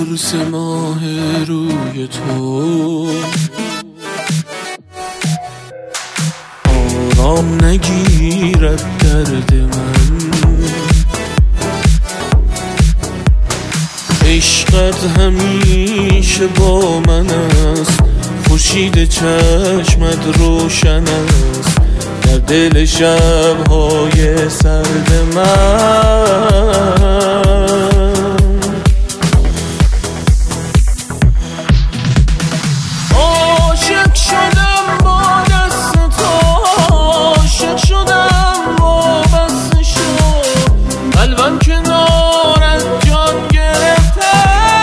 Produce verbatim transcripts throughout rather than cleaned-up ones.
قرص ماه روی تو آرام نگیرد درد من. عشقت همیشه با من است، خورشید چشمت روشن است در دل شب‌های سرد من. عاشق شدم با دست تو، عاشق شدم با بس شو، قلبم کنارت جان گرفته.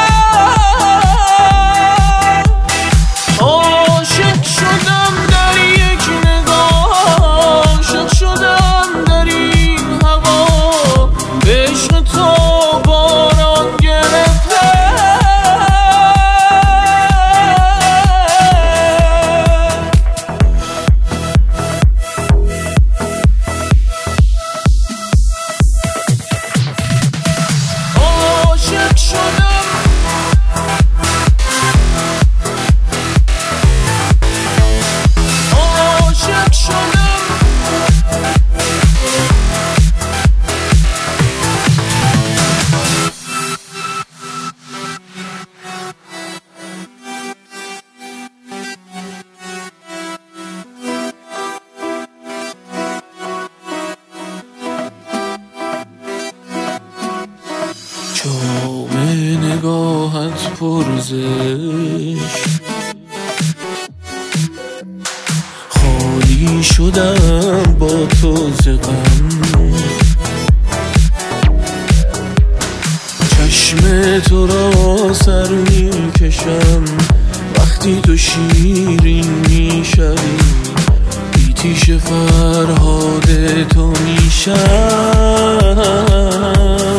عاشق شدم در یک نگاه، عاشق شدم در این هوا، به عشق تو باران گرفته. عاشق شدم عاشق شدم جام نگاهت پرزشت، خالی شدم با تو ز غم. چشم تو را سر می کشم وقتی تو شیرین می شوی، بیتیش فرهاد تو می شم.